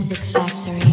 Music Factory.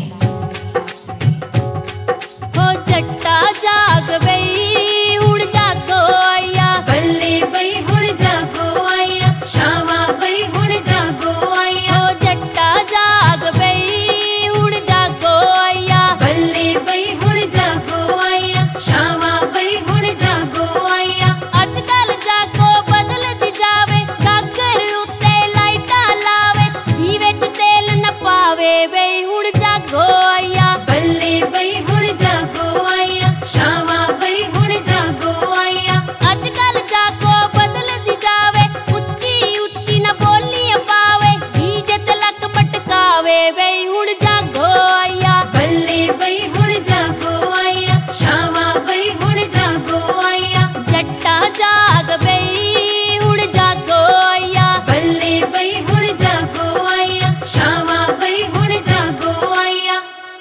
हो जट्टा जाग बई हुण जागो आया, बल्ले बई हुण जागो आया, शावा बई हुण जागो आया। हो जट्टा जाग बई हुण जागो आया, बल्ले बई हुण जागो आया, शावा बई हुण जागो आया। अजकल जागो बदलदी जावे, गागर उत्ते लाइटां लावे, दीवे च तेल न पावे बई हुण जागो आया। बल्ले बई हुण जागो आया, शावा बई हुण जागो आया। अजकल जागो बदलदी जावे, उच्ची उच्ची न बोलियां पावे, डीजे ते लक मटकावे बई हुण जागो आया। बल्ले बई हुण जागो आया, शावा बई हुण जागो आया। जट्टा जाग बई हुण जागो आया, बल्ले बई हुण जागो आया, शावा बई हुण जागो आया।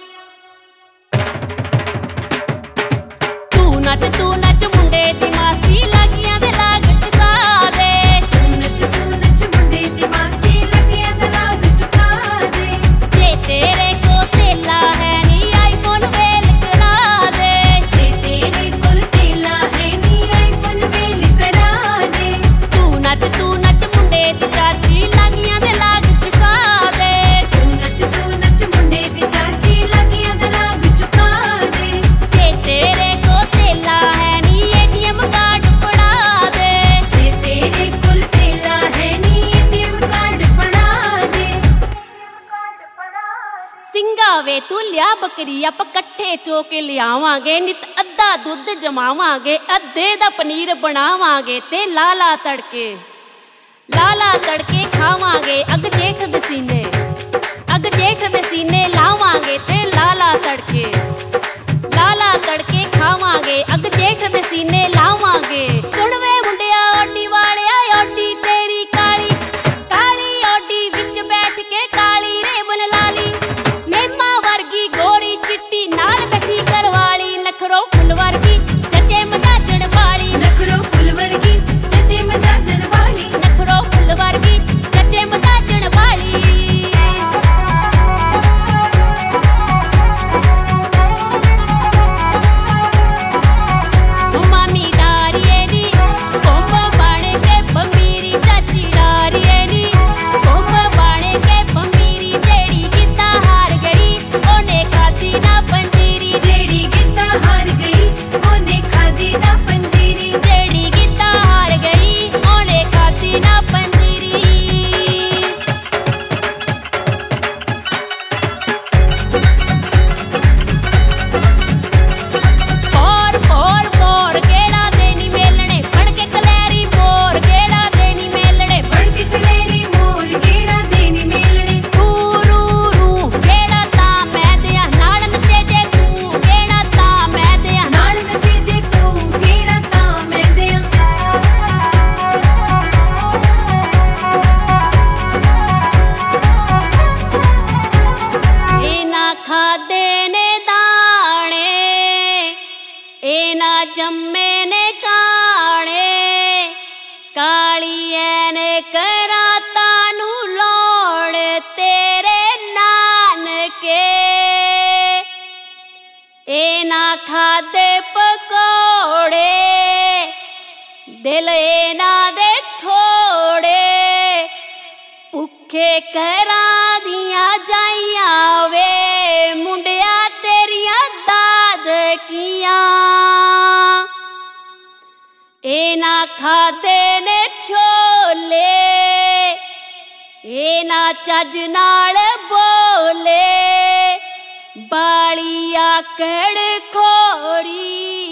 तू नच मुंडे दी मासी लागियां दे लाग चुका दे। तू नच मुंडे दी मासी लगिया दा लाग चुका दे। जे तेरे को तेला है नी आईफोन वेल करा दे। जे तेरे कोल तेला है नी आईफोन वेल करा दे। तू नच मुंडे दी चाची लागियां दे लाग चुका दे। तू नच मुंडे दी चाची लगिया दा लाग चुका दे। जे तेरे को तेला है नी एटीएम कार्ड फड़ा दे। जे तेरे कोल तेला है नी एटीएम कार्ड फड़ा दे। ਸਿੰਘਾ ਵੇ ਤੂੰ ਲਿਆ ਬੱਕਰੀ ਆਪਾਂ ਇਕੱਠੇ ਚੋ ਕੇ ਲਿਆਵਾਂਗੇ, ਨਿਤ ਅੱਧਾ ਦੁੱਧ ਜਮਾਵਾਂਗੇ, ਅੱਧੇ ਦਾ ਪਨੀਰ ਬਣਾਵਾਂਗੇ ਤੇ ਲਾਲਾ ਤੜਕੇ ਖਾਵਾਂਗੇ। ਅੱਗ ਜੇਠ ਦੇ ਸੀਨੇ ਲਾਵਾਂਗੇ ਤੇ ਲਾਲਾ ਤੜਕੇ ਖਾਵਾਂਗੇ। ਅੱਗ ਜੇਠ ਦੇ ਸੀਨੇ ਲਾਵਾਂਗੇ। ਸੁਣ ਵੇ ਮੁੰਡਿਆ ਓਡੀ ਵਾਲਿਆ, ਓਡੀ ਤੇਰੀ ਕਾਲੀ ਓਡੀ ਵਿੱਚ ਬੈਠ ਕੇ ਕਾਲੀ ਰੇਬਨ ਲਾਲੀ, ਮੇਮਾ ਵਰਗੀ ਗੋਰੀ ਚਿੱਟੀ ਨਾਲ ਬੈਠੀ ਕਰਵਾਲੀ, ਨਖਰੋ ਫੁੱਲ ਵਰਗੀ ਚੱਚੇ ਮਜਾਜਣ ਵਾਲੀ, ਨਖਰੋ ਫੁੱਲ ਵਰਗੀ ਚੱਚੇ ਮਜਾਜਣ ਵਾਲੀ। ਨਖਰੋ ਫੁੱਲ ਵਰਗੀ ਚੱਚੇ ਮਜਾਜਣ ਵਾਲੀ। ਮਾਮੀ ਡਾਰੀਏ ਨੀ ਕੋਂਬ ਬਣ ਕੇ ਬੰਮੀਰੀ, ਚਾਚੀ ਡਾਰੀਏ ਨੀ ਕੋਂਬ ਬਣ ਕੇ ਬੰਮੀਰੀ, ਜਿਹੜੀ ਗਿੱਧਾ ਹਾਰ ਗਈ ਉਹਨੇ ਖਾਧੀ ਨਾ ਪੰਜੀਰੀ। ਜਿਹੜੀ ਗਿੱਧਾ ਹਾਰ ਗਈ ਉਹਨੇ ਖਾਧੀ ਨਾ ਪੰਜੀਰੀ। ਜਿਹੜੀ ਗਿੱਧਾ ਹਾਰ ਗਈ ਉਹਨੇ ਖਾਧੀ ਨਾ ਪੰਜੀਰੀ। ਪੋਰ ਗੇੜਾ ਦੇ ਨੀ ਮੇਲਣੇ, ਫੜ ਕੇ ਕਲੈਰੀ ਮੋਰ ਗੇੜਾ ਦੇ ਨੀ ਮੇਲਣੇ, ਫੜ ਕੇ ਕਲੇਰੀ ਮੋਰ ਗੇੜਾ ਦੇ ਨੀ ਮੇਲਣੇ। ਰੂ ਗੇੜਾ ਤਾਂ ਮੈਂ ਦਿਆਂ, ਨਾਲ ਨੱਚੇ ਜੇ ਤੂੰ ਗੇੜਾ ਤਾਂ ਮੈਂ ਦਿਆਂ। ਨਾਲ ਨੱਚੇ ਜੇ ਤੂੰ ਗੇੜਾ ਤਾਂ ਮੈਂ ਦਿਆਂ। ਇਹ ਨਾ ਖਾਦੇ ਨੇ ਦਾਣੇ, ਇਹ ਨਾ ਜੰਮੇ ਨੇ ਕਾਣੇ, ਕਾਲੀਏ ਨੇ ਕਰਾਤਾਂ ਨੂੰ ਲੋੜ ਤੇਰੇ ਨਾਨਕੇ। ਇਹ ਨਾ ਖਾਦੇ ਪਕੌੜੇ, ਦਿਲ ਇਹਨਾਂ ਦੇ ਥੋੜੇ, ਭੁੱਖੇ ਘਰਾਂ ਦੀਆਂ ਜਾਈਆਂ ਵੇ ਮੁੰਡਿਆ ਤੇਰੀਆਂ ਦਾਦਕੀਆਂ। ਇਹ ਨਾ ਖਾਦੇ ਨੇ ਛੋਲੇ, ਇਹ ਨਾ ਚੱਜ ਨਾਲ ਬੋਲੇ, ਬਾਲੀ ਆਕੜ ਖੋਰੀ।